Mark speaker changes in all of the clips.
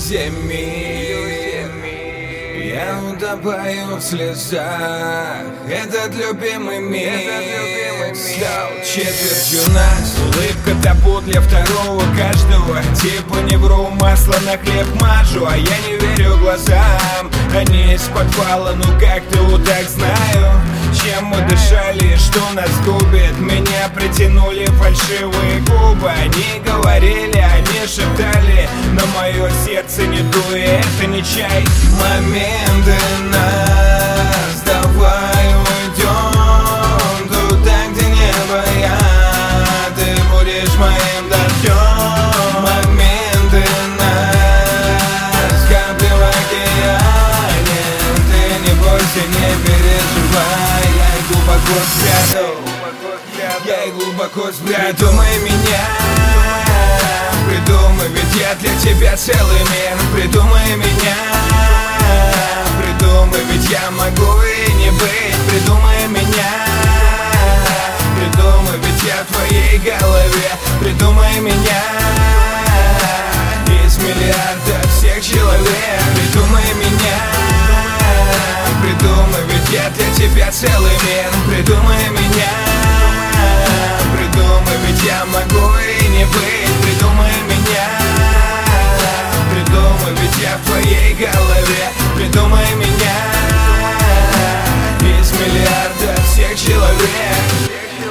Speaker 1: иллюзия мир. Я утопаю в слезах, этот любимый мир стал четвертью нас. Улыбка-то путь для второго каждого. Типа не вру, масло на хлеб мажу, а я не верю глазам. Они из подвала, ну как-то вот так знаю, чем мы дышали, что нас губит. Меня притянули фальшивые губы. Они говорили, они шептали, но мое сердце не дует, это не чай. Моменты нас, давай уйдем туда, где небо я, ты будешь моим дождем. Моменты нас, капли в океане, ты не бойся, не переживай, я их глубоко спрятал, я их глубоко спрятал. Придумай меня, придумай, ведь я для тебя целый мир. Придумай меня, придумай, ведь я могу и не быть. Придумай меня, придумай, ведь я в твоей голове. Придумай меня из миллиарда всех человек. Придумай меня, придумай, ведь я для тебя целый мир. Придумай меня, придумай, ведь я могу и не быть. Придумай меня, придумай, ведь я в твоей голове. Придумай меня из миллиарда всех человек.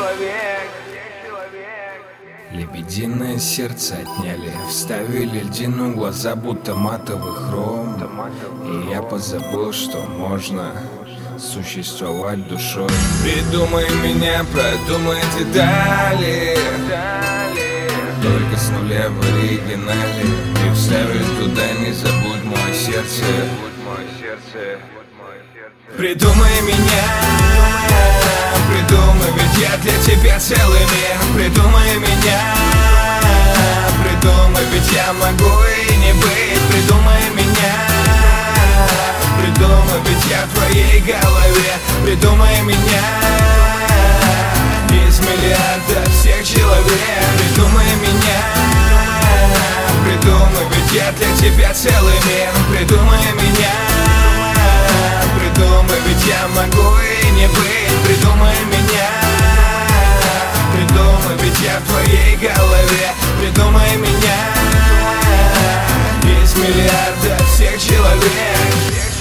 Speaker 1: Лебединое сердце отняли, вставили льдину, глаза будто матовый хром. И я позабыл, что можно существовать душой. Придумай меня, продумай детали, только с нуля в оригинале. И вставишь туда, не забудь мое сердце. Придумай меня, придумай, ведь я для тебя целый мир. Придумай меня, придумай, ведь я могу и не быть. Придумай меня, придумай, ведь я в твоей голове. Придумай меня из миллиарда всех человек. Придумай меня, придумай, ведь я для тебя целый мир. Придумай меня, придумай, ведь я могу и не быть. Придумай меня, придумай, ведь я в твоей голове. Придумай меня из миллиарда всех человек.